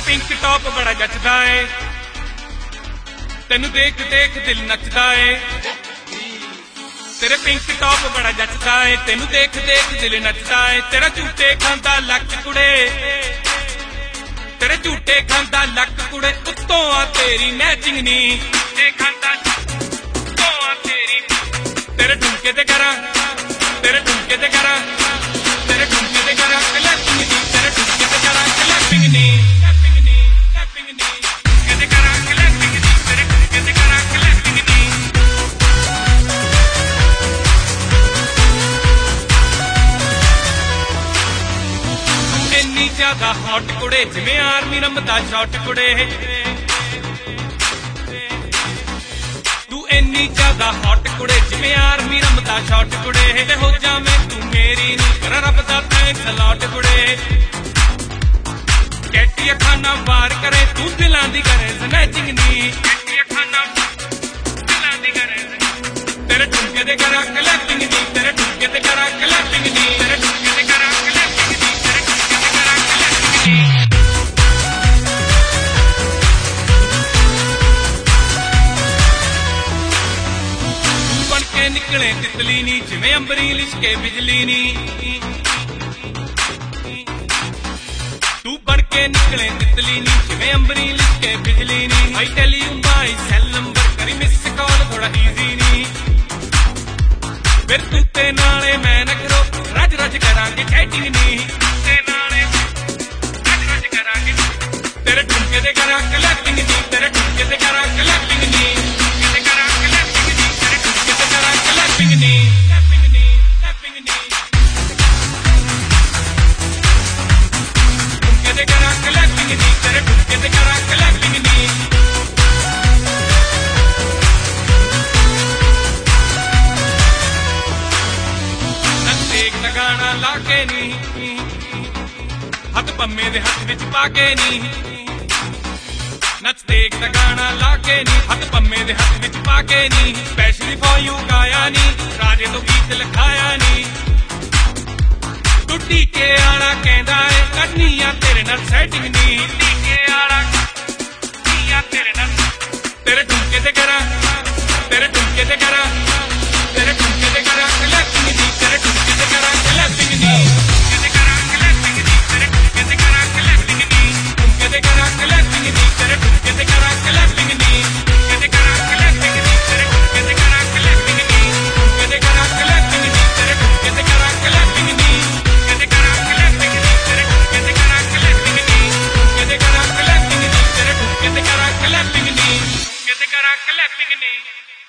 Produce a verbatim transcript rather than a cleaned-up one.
Pink top बड़ा जचदा है, तेनू देख देख दिल नचदा है। तेरे पिंक टॉप बड़ा जचदा है, तेनू देख देख दिल नचदा है। तेरा झूठे खांदा लक कुड़े, तेरे झूठे खांदा लक कुड़े। उत्तों आ तेरी मैचिंग नी, झूठे खांदा उत्तों आ तेरी। तेरे ठुमके ते करा, तेरे ठुमके ते करा, तेरे ठुमके ते करा क्लैपिंग नी। तेरे ठुमके ते करा क्लैपिंग नी, क्लैपिंग नी, क्लैपिंग नी। ठुमके ते करा क्लैपिंग नी, तेरे ठुमके ते करा क्लैपिंग नी। ਇੰਨੀ ਜ਼ਿਆਦਾ ਹੌਟ ਕੁੜੇ ਜਿਵੇਂ ਆਰਮੀ ਰੰਮਦਾ ਸ਼ਾਟ ਕੁੜੇ। ਤੂੰ ਇੰਨੀ ਜ਼ਿਆਦਾ ਹੌਟ ਕੁੜੇ ਜਿਵੇਂ ਆਰਮੀ ਰੰਮਦਾ ਸ਼ਾਟ ਕੁੜੇ। ਤੇ ਹੋ ਜਾਵੇਂ ਤੂੰ ਮੇਰੀ ਨੀ ਕਰ ਰੱਬ ਦਾ ਥੈਂਕਸ ਅਲਾਟ ਕੁੜੇ। ਕੈਟੀ ਅੱਖਾਂ ਨਾਲ ਵਾਰ ਕਰੇ ਤੂੰ ਦਿਲਾਂ ਦੀ ਕਰੇ ਸਨੈਚਿੰਗ ਨੀ। ਕੈਟੀ ਅੱਖਾਂ ਨਾਲ ਦਿਲਾਂ ਦੀ ਕਰੇ। ਤੇਰੇ ਠੁਮਕੇ ਤੇ ਕਰਾਂ ਕਲੈਪਿੰਗ ਨੀ, ਤੇਰੇ ਠੁਮਕੇ ਤੇ ਕਰਾਂ ਕਲੈਪਿੰਗ ਨੀ, ਤੇਰੇ ਠੁਮਕੇ ਤੇ ਕਰਾਂ ਕਲੈਪਿੰਗ ਨੀ, ਤੇਰੇ ਠੁਮਕੇ ਤੇ ਕਰਾਂ ਕਲੈਪਿੰਗ ਨੀ। ਤੂੰ ਬਣ ਕੇ ਨਿਕਲੇ ਤਿਤਲੀ ਨੀ ਜਿਵੇਂ ਅੰਬਰੀ ਲਿਸ਼ਕੇ ਬਿਜਲੀ ਨੀ। ਤੂੰ ਬਣ ਕੇ ਨਿਕਲੇ ਤਿਤਲੀ ਨੀ ਜਿਵੇਂ ਅੰਬਰੀ ਲਿਸ਼ਕੇ ਬਿਜਲੀ ਨੀ। I tell you my cell number ਕਰੀ ਮਿਸ ਕਾਲ ਥੋੜਾ ਈਜ਼ੀ ਨੀ। ਫਿਰ ਤੂੰ ਤੇ ਨਾਲੇ ਮੈਂ ਨਾ ਕਰੋ ਰੱਜ ਰੱਜ ਕਰਾਂਗੇ ਚੈਟਿੰਗ ਨੀ। ਤੇ ਨਾਲੇ ਰੱਜ ਰੱਜ ਕਰਾਂਗੇ। ਤੇਰੇ ਠੁਮਕੇ ਤੇ ਕਰਾਂ ਕਲੈਪਿੰਗ ਨੀ, ਤੇਰੇ ਠੁਮਕੇ ਤੇ ਕਰਾਂ ਕਲੈਪਿੰਗ ਨੀ। ਠੁਮਕੇ ਤੇ ਕਰਾਂ ਕਲੈਪਿੰਗ ਨੀ, ਤੇਰੇ ਠੁਮਕੇ ਤੇ ਕਰਾਂ ਕਲੈਪਿੰਗ ਨੀ, ਕਲੈਪਿੰਗ ਨੀ, ਕਲੈਪਿੰਗ ਨੀ। ਠੁਮਕੇ ਤੇ ਕਰਾਂ ਕਲੈਪਿੰਗ ਨੀ, ਤੇਰੇ ਠੁਮਕੇ ਤੇ ਕਰਾਂ ਕਲੈਪਿੰਗ ਨੀ। ਨੱਚੇ ਗਾਣਾ ਲਾ ਕੇ ਨੀ, ਹੱਥ ਪੰਮੇ ਦੇ ਹੱਥ ਵਿੱਚ ਪਾ ਕੇ ਨੀ। ਨੱਚ ਦੇਖ ਦਾ ਗਾਣਾ ਲਾ ਕੇ ਨੀ, ਹੱਥ ਪੰਮੇ ਦੇ ਹੱਥ ਵਿੱਚ ਪਾ ਕੇ ਨੀ। ਸਪੈਸ਼ਲੀ ਫॉर ਯੂ ਗਾਇਆ ਨੀ, ਰਾਜੇ ਤੋਂ ਗੀਤ ਲਿਖਾਇਆ ਨੀ। ਤੂੰ ਟੀਕੇ ਆਲਾ ਕਹਿੰਦਾ ਏ ਕਰਨੀ ਆ ਤੇਰੇ ਨਾਲ ਸੈਟਿੰਗ ਨੀ। ਟੀਕੇ ਆਲਾ ਕਰਨੀ ਆ ਤੇਰੇ ਨਾਲ। ਤੇਰੇ ਠੁਮਕੇ ਤੇ ਕਰਾਂ, ਤੇਰੇ ਠੁਮਕੇ ਤੇ ਕਰਾਂ, ਤੇਰੇ ਠੁਮਕੇ ਤੇ ਕਰਾਂ ਕਲੈਪਿੰਗ ਨੀ, ਤੇਰੇ ਠੁਮਕੇ ਤੇ ਕਰਾਂ ਕਲੈਪਿੰਗ ਨੀ। ਠੁਮਕੇ ਤੇ ਕਰਾਂ ਕਲੈਪਿੰਗ ਨੀ, ਤੇਰੇ ਠੁਮਕੇ ਤੇ ਕਰਾਂ ਕਲੈਪਿੰਗ ਨੀ। ਠੁਮਕੇ ਤੇ ਕਰਾਂ ਕਲੈਪਿੰਗ ਨੀ, ਤੇਰੇ ਠੁਮਕੇ ਤੇ ਕਰਾਂ ਕਲੈਪਿੰਗ ਨੀ। ਠੁਮਕੇ ਤੇ ਕਰਾਂ ਕਲੈਪਿੰਗ ਨੀ, ਤੇਰੇ ਠੁਮਕੇ ਤੇ ਕਰਾਂ ਕਲੈਪਿੰਗ ਨੀ। ਠੁਮਕੇ ਤੇ ਕਰਾਂ ਕਲੈਪਿੰਗ ਨੀ, ਤੇਰੇ ਠੁਮਕੇ ਤੇ ਕਰਾਂ ਕਲੈਪਿੰਗ ਨੀ। ਠੁਮਕੇ ਤੇ ਕਰਾਂ ਕਲੈਪਿੰਗ ਨੀ, ਤੇਰੇ ਠੁਮਕੇ ਤੇ ਕਰਾਂ ਕਲੈਪਿੰਗ ਨੀ। ਠੁਮਕੇ ਤੇ ਕਰਾਂ ਕਲੈਪਿੰਗ ਨੀ, ਤੇਰੇ ਠੁਮਕੇ ਤੇ ਕਰਾਂ ਕਲੈਪਿੰਗ ਨੀ। ਠੁਮਕੇ ਤੇ ਕਰਾਂ ਕਲੈਪਿੰਗ ਨੀ।